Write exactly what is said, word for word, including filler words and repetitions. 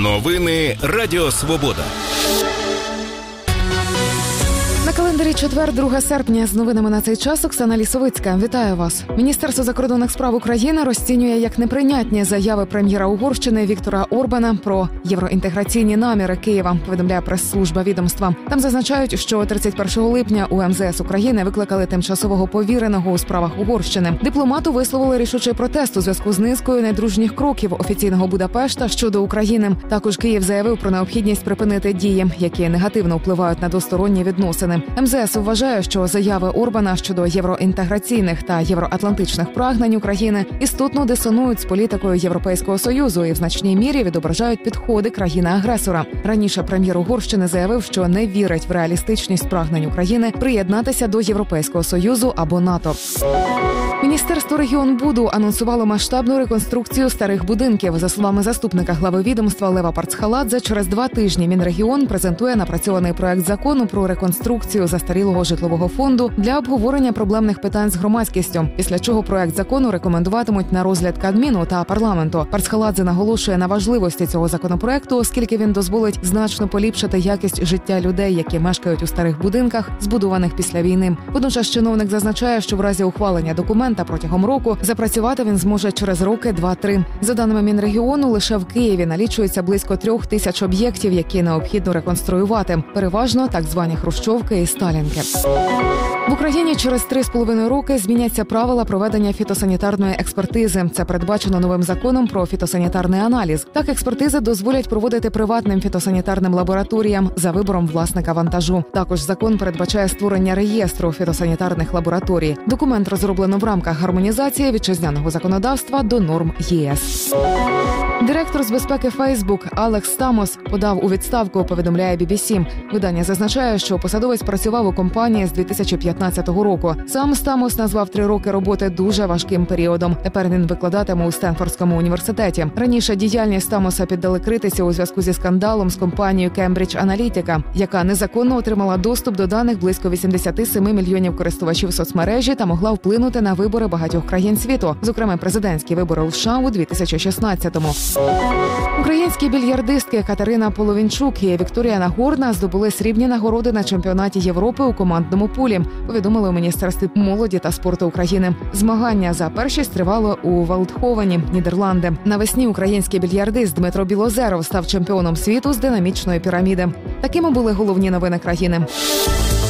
Новини Радіо Свобода. На календарі четвер, друге серпня. З новинами на цей час Оксана Лісовицька. Вітаю вас. Міністерство закордонних справ України розцінює як неприйнятні заяви прем'єра Угорщини Віктора Орбана про євроінтеграційні наміри Києва, повідомляє прес-служба відомства. Там зазначають, що тридцять першого липня у ем зе ес України викликали тимчасового повіреного у справах Угорщини. Дипломату висловили рішучий протест у зв'язку з низкою недружніх кроків офіційного Будапешта щодо України. Також Київ заявив про необхідність припинити дії, які негативно впливають на двосторонні відносини. ем зе ес вважає, що заяви Орбана щодо євроінтеграційних та євроатлантичних прагнень України істотно дисонують з політикою Європейського Союзу і в значній мірі відображають підходи країни-агресора. Раніше прем'єр Угорщини заявив, що не вірить в реалістичність прагнень України приєднатися до Європейського Союзу або НАТО. Міністерство регіонбуду анонсувало масштабну реконструкцію старих будинків. За словами заступника глави відомства Лева Парцхаладзе, через два тижні Мінрегіон презентує напрацьований проект закону про реконструкцію застарілого житлового фонду для обговорення проблемних питань з громадськістю, після чого проект закону рекомендуватимуть на розгляд Кабміну та парламенту. Парцхаладзе наголошує на важливості цього законопроекту, оскільки він дозволить значно поліпшити якість життя людей, які мешкають у старих будинках, збудованих після війни. Водночас чиновник зазначає, що в разі ухвалення документа та протягом року запрацювати він зможе через роки два-три. За даними Мінрегіону, лише в Києві налічується близько трьох тисяч об'єктів, які необхідно реконструювати. Переважно так звані хрущовки і сталінки. В Україні через три з половиною роки зміняться правила проведення фітосанітарної експертизи. Це передбачено новим законом про фітосанітарний аналіз. Так, експертизи дозволять проводити приватним фітосанітарним лабораторіям за вибором власника вантажу. Також закон передбачає створення реєстру фітосанітарних лабораторій. Документ розроблено в рамках гармонізації вітчизняного законодавства до норм є ес. Директор з безпеки Facebook Алекс Стамос подав у відставку, повідомляє бі бі сі. Видання зазначає, що посадовець працював у компанії з дві тисячі п'ятнадцятого року. Сам Стамос назвав три роки роботи дуже важким періодом. Тепер він викладатиме у Стенфордському університеті. Раніше діяльність Стамоса піддали критиці у зв'язку зі скандалом з компанією Cambridge Analytica, яка незаконно отримала доступ до даних близько вісімдесят сім мільйонів користувачів соцмережі та могла вплинути на вибори багатьох країн світу, зокрема президентські вибори у США у дві тисячі шістнадцятому. Українські більярдистки Катерина Половінчук і Вікторія Нагорна здобули срібні нагороди на чемпіонаті Європи у командному пулі, повідомили у Міністерстві молоді та спорту України. Змагання за першість тривало у Валдховені, Нідерланди. Навесні український більярдист Дмитро Білозеров став чемпіоном світу з динамічної піраміди. Такими були головні новини країни.